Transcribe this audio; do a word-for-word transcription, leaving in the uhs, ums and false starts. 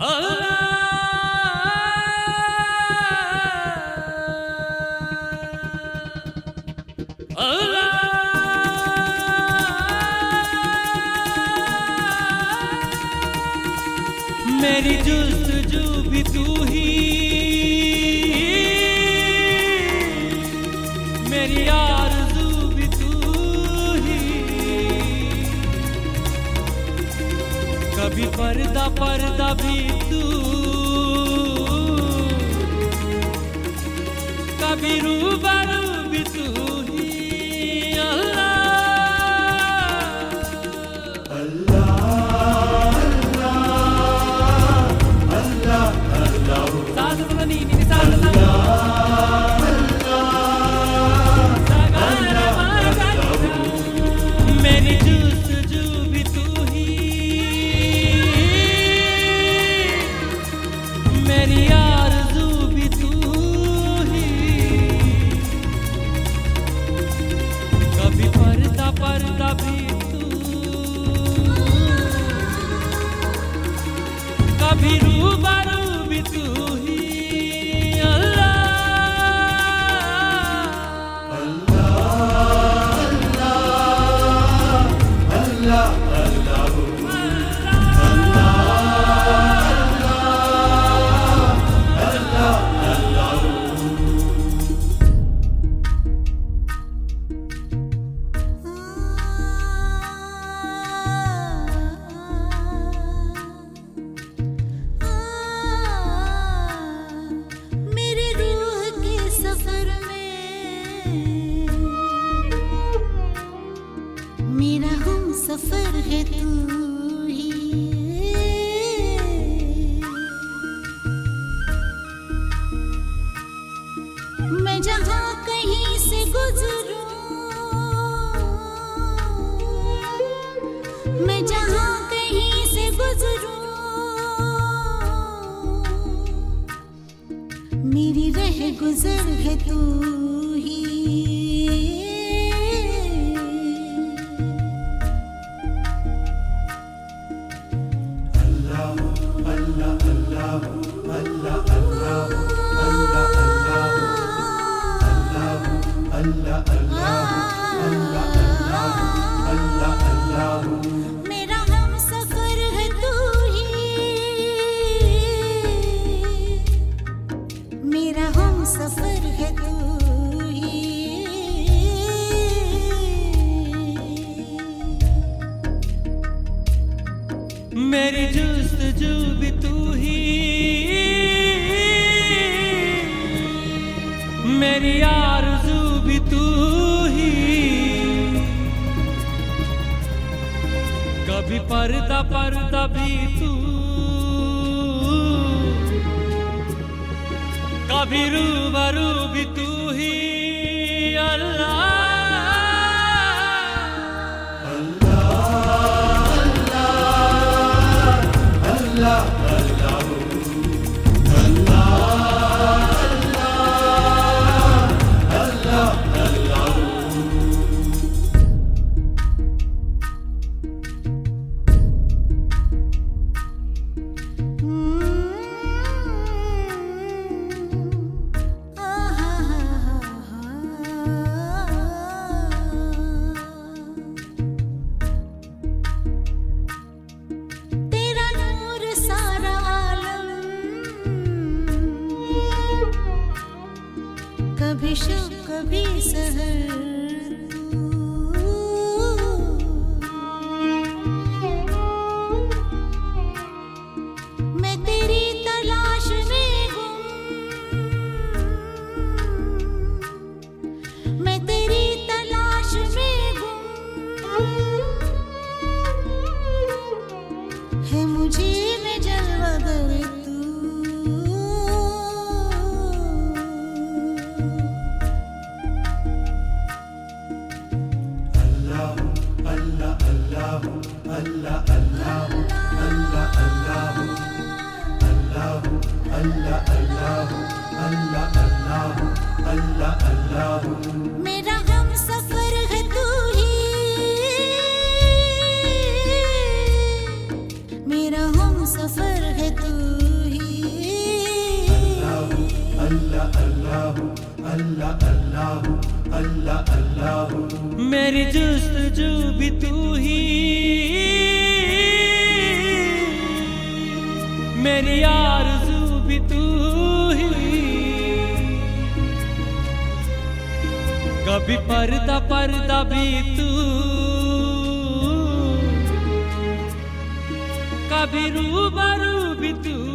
मेरी जुस्तजू भी तू ही, मेरी आरज़ू भी तू ही। कभी पर्दा पर्दा भी तू, कभी रूबरू भी तू ही। मेरी जुस्तजू भी तू ही, मेरी आरज़ू भी तू ही। कभी पर्दा पर्दा भी तू, कभी रूबरू भी तू ही। मेरा हम सफर है तू ही। मैं जहाँ कहीं से गुजरूं, मैं जहाँ कहीं से गुजरूं, मेरी रह गुजर है तू ही। मेरा हम सफर है तू ही, मेरा हम सफर है तू ही। मेरी जुस्तजू भी तू ही, मेरी आरज़ू भी तू ही। कभी पर्दा पर्दा भी तू, कभी रूबरू भी तू ही। अल्लाह कभी शब कभी सहर, मैं तेरी तलाश में गुम, मैं तेरी तलाश में गुम। है मुझे में जलवागर तू, मेरा हम सफर है तू ही, मेरा हम सफर है तू ही। अल्लाह अल्लाह अल्लाह अल्लाह अल्लाह अल्लाह। मेरी जुस्तजू भी तू ही, मेरी आरज़ू भी तू ही। कभी पर्दा पर्दा भी तू, कभी रूबरू भी तू।